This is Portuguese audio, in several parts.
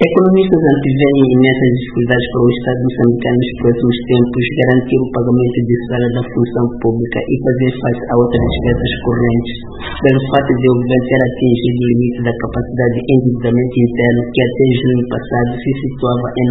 Economistas antevêem imensas dificuldades para o Estado moçambicano nos próximos tempos garantir o pagamento de salário da função pública e fazer face a outras despesas correntes, pelo fato de o governo ter atingido o limite da capacidade de endividamento interno, que até junho passado se situava em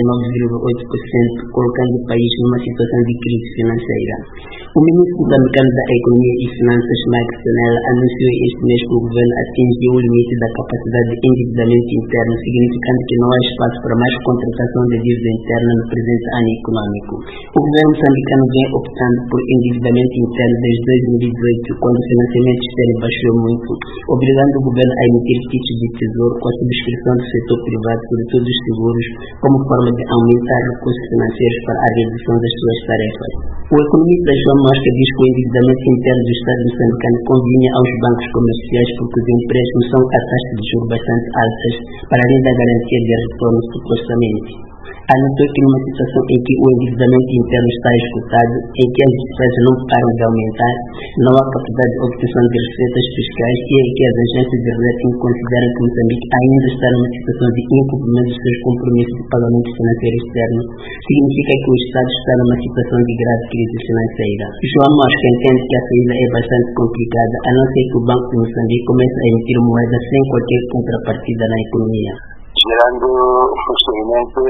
99,8%, colocando o país numa situação de crise financeira. O ministro moçambicano da Economia e Finanças, Mike Senela, anunciou este mês que o governo atingiu o limite da capacidade de endividamento interno, significando que não há espaço para mais contratação de dívida interna no presente ano econômico. O governo moçambicano vem optando por endividamento interno desde 2018, quando o financiamento externo baixou muito, obrigando o governo a emitir títulos de tesouro com a subscrição do setor privado, sobretudo dos seguros, como forma de aumentar recursos financeiros para a realização das suas tarefas. O economista João Mosca diz que o endividamento interno do Estado moçambicano convinha aos bancos comerciais porque os empréstimos são a taxas de juros bastante altas, para além da garantia de retorno supostamente. Anotou que numa situação em que o endividamento interno está esgotado, em que as despesas não param de aumentar, não há capacidade de obtenção de receitas fiscais e em que as agências de rating consideram que Moçambique ainda está numa situação de incumprimento dos seus compromissos de pagamento financeiro externo, significa que o Estado está numa situação de grave crise financeira. João Mosca entende que a saída é bastante complicada, a não ser que o Banco de Moçambique comece a emitir moeda sem qualquer contrapartida na economia, gerando posteriormente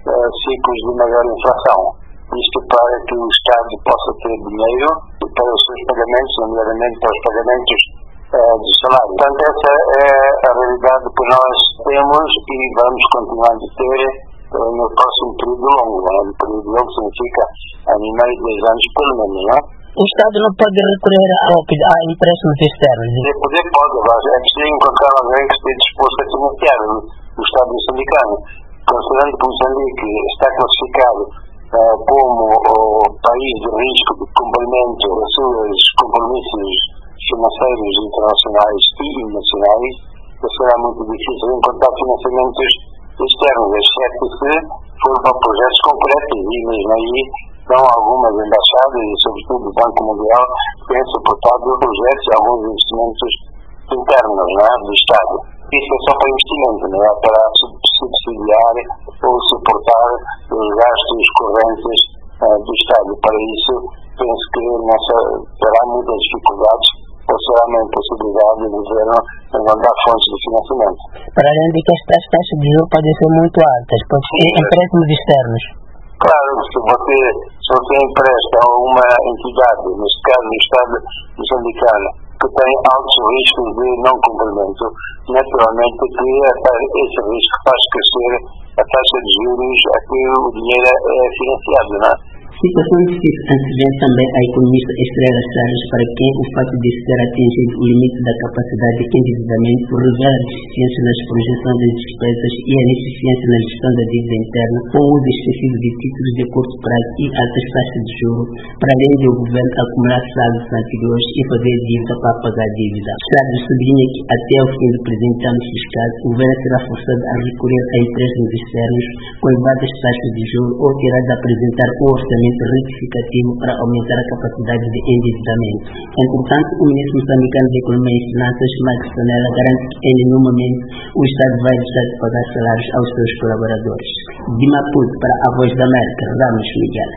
ciclos de maior inflação. Isto para que o Estado possa ter dinheiro para os seus pagamentos, nomeadamente para os pagamentos do salário. Portanto, essa é a realidade que nós temos e vamos continuar a ter no próximo período longo. Um período longo significa ano e meio, 2 anos pelo menos, não é? O Estado não pode recorrer a empréstimos externos? Pode, mas é preciso encontrar alguém que esteja disposto a financiar o Estado moçambicano. Considerando que Moçambique está classificado como o país de risco de cumprimento dos seus compromissos financeiros internacionais e nacionais, será muito difícil encontrar financiamentos externos, exceto se for para projetos concretos, e mesmo aí são algumas embaixadas e sobretudo o Banco Mundial que têm suportado projetos e alguns investimentos internos, não é, do Estado. Isso é só para investimento, não é para subsidiar ou suportar os gastos correntes do Estado. Para isso, penso que terá muitas dificuldades ou será uma impossibilidade do governo encontrar fontes de financiamento. Para além de que as taxas de juros podem ser muito altas, pode ser empréstimos externos. Claro, se você empresta a uma entidade, neste caso o Estado moçambicano, que tem altos riscos de não cumprimento, naturalmente que esse risco faz crescer a taxa de juros a que o dinheiro é financiado, não é? Situação difícil antevém também a economista Estrela Salles, para quem o fato de se ter atingido o limite da capacidade de endividamento revela a deficiência nas projeções das despesas e a ineficiência na gestão da dívida interna, com o uso excessivo de títulos de curto prazo e altas taxas de juros, para além de o governo acumular saldos anteriores e fazer dívida para pagar a dívida. Salles sublinha que até o fim do presente ano fiscal, o governo será forçado a recorrer a empréstimos externos com elevadas taxas de juros ou terá de apresentar um orçamento retificativo para aumentar a capacidade de endividamento. Entretanto, o ministro moçambicano da Economia e Finanças, Mike Senela, garante que em nenhum momento o Estado vai deixar de pagar salários aos seus colaboradores. De Maputo para a Voz da América, Ramos Miguel.